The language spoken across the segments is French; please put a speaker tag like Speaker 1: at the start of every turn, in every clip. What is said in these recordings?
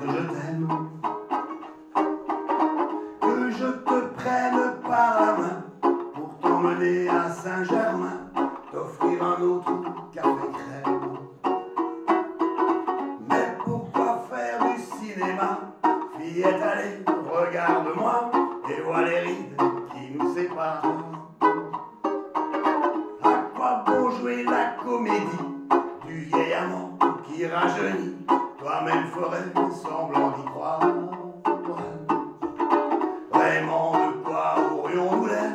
Speaker 1: je t'aime, que je te prenne par la main pour t'emmener à Saint-Germain, t'offrir un autre café crème. Mais pourquoi faire du cinéma? Fillette, allez, regarde-moi et vois les rides qui nous séparent. À quoi bon jouer la comédie du vieil amant qui rajeunit? Toi-même ferais semblant d'y croire. Vraiment, de quoi aurions-nous l'air?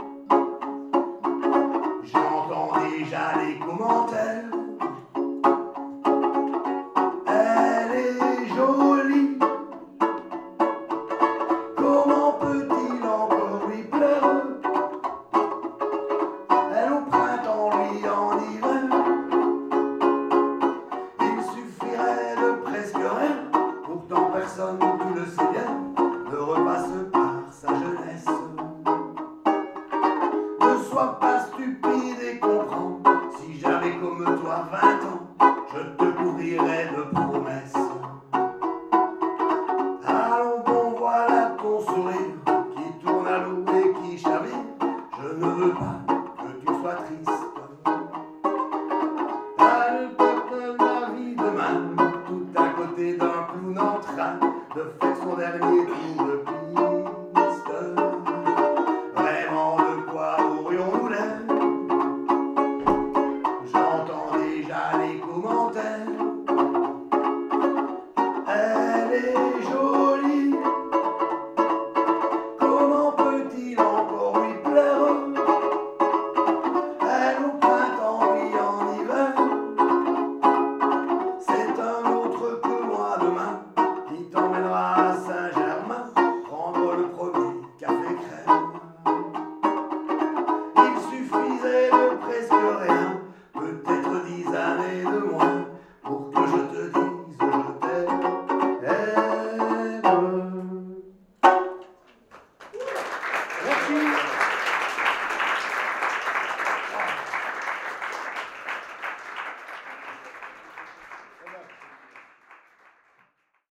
Speaker 1: J'entends déjà les commentaires. Elle est jolie, comment peut-il encore lui plaire? Elle au printemps, lui en hiver. Il suffirait de presque rien, pourtant personne, tu le sais bien, ne repasse par sa jeunesse. Ne sois pas stupide et comprends, si j'avais comme toi 20 ans, je te couvrirais de promesses. Allons bon, voilà ton sourire qui tourne à l'eau et qui chavire. Je ne veux pas que tu sois triste. T'as le peuple de la vie demain, tout à côté d'un clown en train de faire son dernier tour de